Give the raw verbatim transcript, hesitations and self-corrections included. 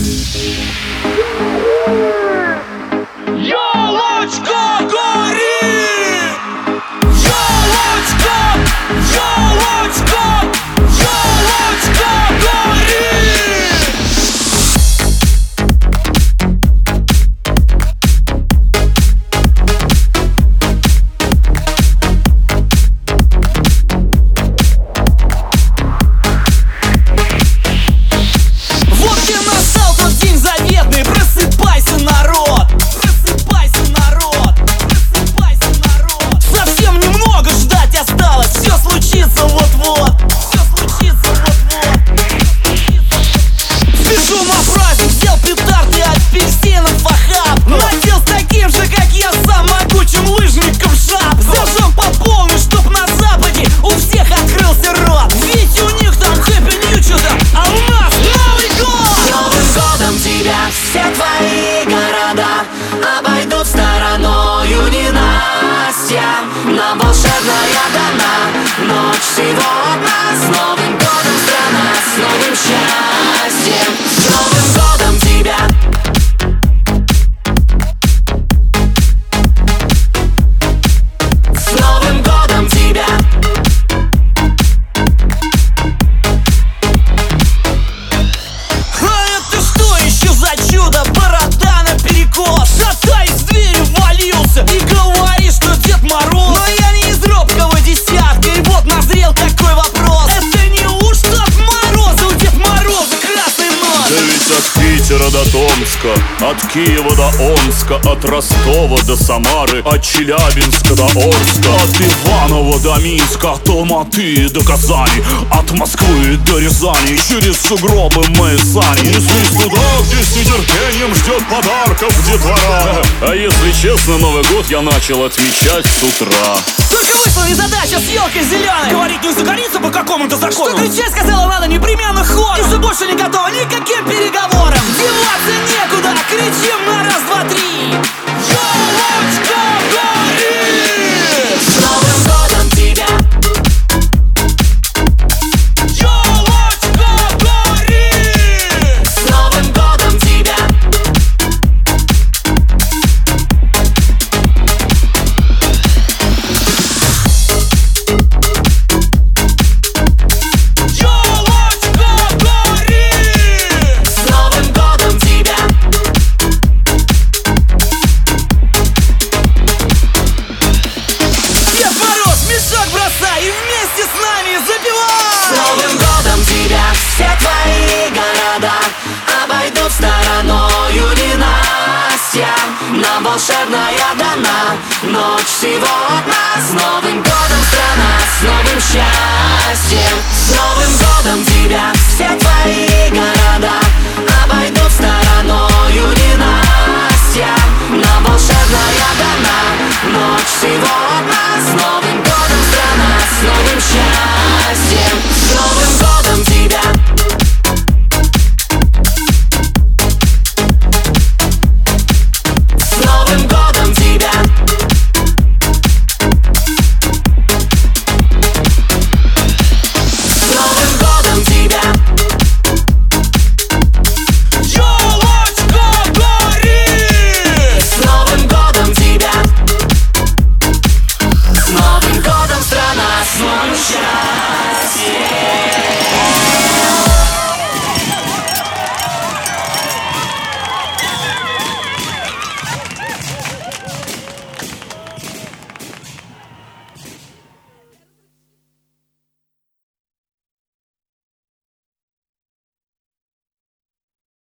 Ёлочка горит! Ёлочка! Ёлочка! Ёлочка горит! Вот и настал тот день заветный, просыпайся, народ! Просыпайся, народ! Просыпайся, народ! Совсем немного ждать осталось, все случится вот-вот! Все случится вот-вот! Спешу на праздник, взял петарды, апельсинов охап, надел с таким же, как я сам, могучим лыжником шап. Зажжем по полной, чтоб на западе у всех открылся рот. Ведь у них там хэппи нью чудо, а у нас Новый год! С Новым годом тебя! Все твои города обойдут стороною ненастья. Нам волшебная дана ночь всего одна. С Новым годом, страна, с новым счастьем. С Новым годом тебя! С Новым годом тебя! А это что еще за чудо? Борода наперекос, шатаясь в дверь ввалился и говорит, что Дед Мороз. Но я не из робкого десятка, и вот назрел такой вопрос: это неужто от Мороза у Дед Мороза красный нос? Да ведь от Питера до Томска, от Киева до Омска, от Ростова до Самары, от Челябинска до Орска, от Иванова до Минска, от Алматы до Казани, от Москвы до Рязани. Через сугробы мы сани неслись туда, где с нетерпением ждет подарков детвора. А если честно, Новый год я начал отмечать с утра. Только вышла незадача с елкой зеленой, говорит, не загорится по какому-то закону. Что кричать, сказала, надо непременно ход. И что больше не готова ни к каким переговорам. Деваться некуда, кричим на раз, два, три. Ёлочка горит! С Новым годом тебя! Ёлочка горит! С Новым годом тебя! Ёлочка горит! С Новым годом тебя! Дед Мороз, мешок бросай и вместе с нами С запивай! Новым годом тебя! Все твои города обойдут стороною ненастья. Нам волшебная дана ночь всего одна. С Новым годом, страна, с новым счастьем. С Новым годом тебя!